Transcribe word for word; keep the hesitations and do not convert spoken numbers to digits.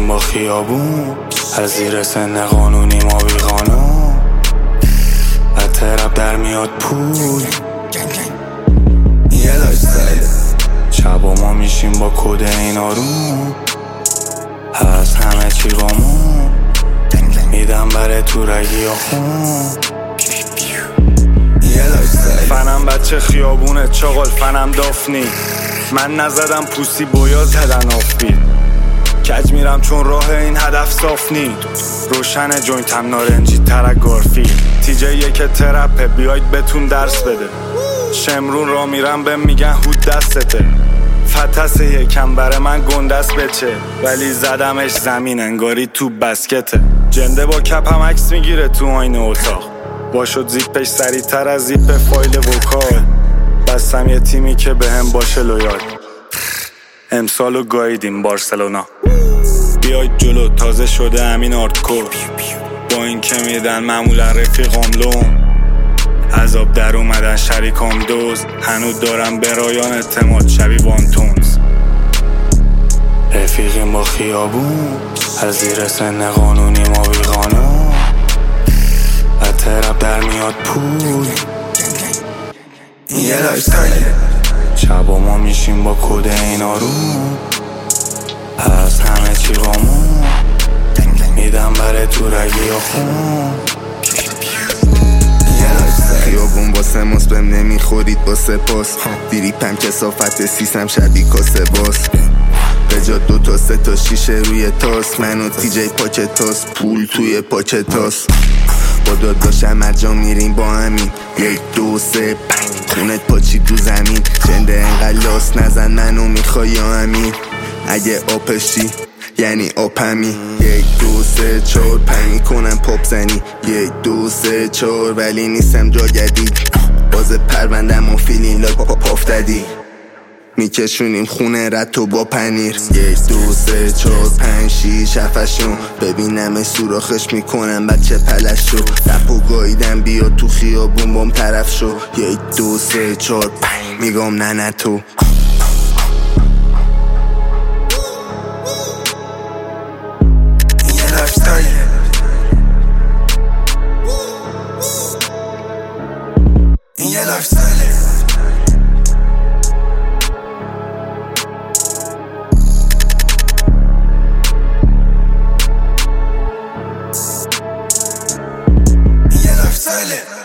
رفیقیم با خیابون، از زیر سن قانونی ما بی قانون، از ترپ در میاد پول. یه لایف استایل شبا ما میشیم با کد این آروم، هست همه چی قامون، میدم بره تو رگی یا خون. فنم بچه خیابونه چاقل، فنم دافنی، من نزدم پوسی بویا زدن آفید، کج میرم چون راه این هدف صاف نی، روشن جوینتم نارنجی ترک گارفی، تیجه یک ترپه بیاید بتون درس بده، شمرون را میرم به میگن هود دستته، فتس یکم بره من گندست بچه، ولی زدمش زمین انگاری تو بسکته، جنده با کپم عکس میگیره تو آینه اتاق، باشد زیپش سریع تر از زیپ فایل وکال، بستم یه تیمی که به هم باشه لویال، امسالو گاییدیم بارسلونا، بیاید جلو تازه شده همین آردکور، با این که میدن معمولا رفیقام لوم، عذاب در اومدن شریکام دوست، هنوز دارم به رایان اعتماد شبی وانتونز. رفیقیم با خیابون، از زیر سن قانونی ما بی قانون، از ترپ در میاد پول. یه لایف استایل شبا ما میشیم با کد این آروم، هست همه چی قامون، میدم بره تو رگی یا خون. خیابون واسه ماست بهم نمیخورید با سپاس، دیریپم کسافت سیسم شبیه کاسه باس، به جا دو تا سه تا شیشه روی تاس، من و تی جی پاکت تاس، پول توی پاکت تاس، با داداشم مرجا میریم با همین، یک دو سه پنج خونت پاچی تو زمین، جنده انقدر لاس نزن منو میخوای یا همین، اگه آپشی یعنی آپمی، یک دو سه چار پنی کنم پاپ زنی، یک دو سه چار ولی نیستم جا جدید، باز پروندم و فیلین لای پا پاف دادی، میکشونیم خونه رتو با پنیر، یک دو سه چار پنج شیش هفتشون، ببینم سوراخش میکنم بچه پلش شو، رپو گاییدم بیا تو خیابون بام طرف شو، یک دو سه چار پنج میگم نه نه تو. این یه لایف استایله. این یه لایف استایله.